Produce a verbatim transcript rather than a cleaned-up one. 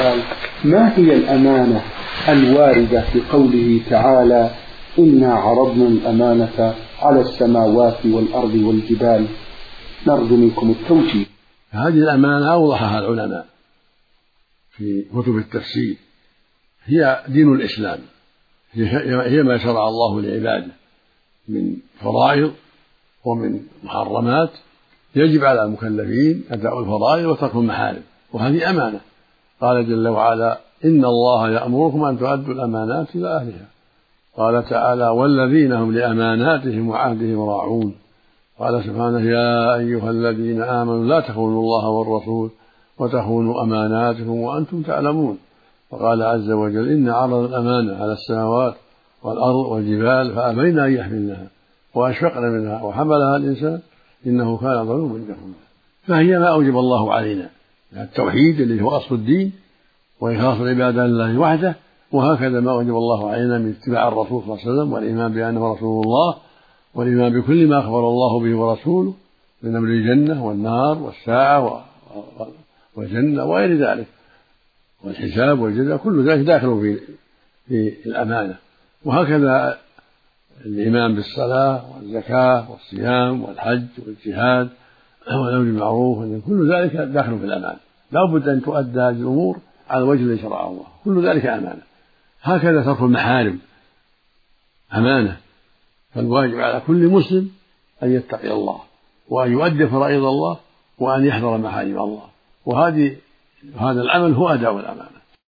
السؤال: ما هي الأمانة الواردة في قوله تعالى: إنا عرضنا الأمانة على السماوات والأرض والجبال؟ نرجو منكم التوجيه. هذه الأمانة أوضحها العلماء في كتب التفسير، هي دين الإسلام، هي ما شرع الله لعباده من فرائض ومن محرمات، يجب على المكلفين أداء الفرائض وترك المحارم، وهذه أمانة. قال جل وعلا: إن الله يأمركم أن تؤدوا الأمانات إلى أهلها. قال تعالى: والذين هم لأماناتهم وعهدهم راعون. قال سبحانه: يا أيها الذين آمنوا لا تخونوا الله والرسول وتخونوا أماناتكم وأنتم تعلمون. وقال عز وجل: إن عرض الأمانة على السماوات والأرض والجبال فأبين أن يحملنها وأشفقن منها وحملها الإنسان إنه كان ظلوما جهولا. فهي ما أوجب الله علينا من التوحيد الذي هو أصل الدين وإخلاص العبادة لله وحده، وهكذا ما أوجب الله علينا من اتباع الرسول صلى الله عليه وسلم والإيمان بأنه رسول الله، والإيمان بكل ما أخبر الله به ورسوله من أمر الجنة والنار والساعة والجنة وغير ذلك، والحساب والجزاء، كل ذلك داخل في في الأمانة. وهكذا الإيمان بالصلاة والزكاة والصيام والحج والجهاد والأمر بالمعروف، كل ذلك داخل في الأمانة. لا بد أن تؤدى هذه الأمور على وجه الذي شرعه الله، كل ذلك أمانة. هكذا ترك المحارم أمانة، فالواجب على كل مسلم أن يتقي الله وأن يؤدي فرائض الله وأن يحذر محارم الله، وهذه هذا العمل هو أداء الأمانة.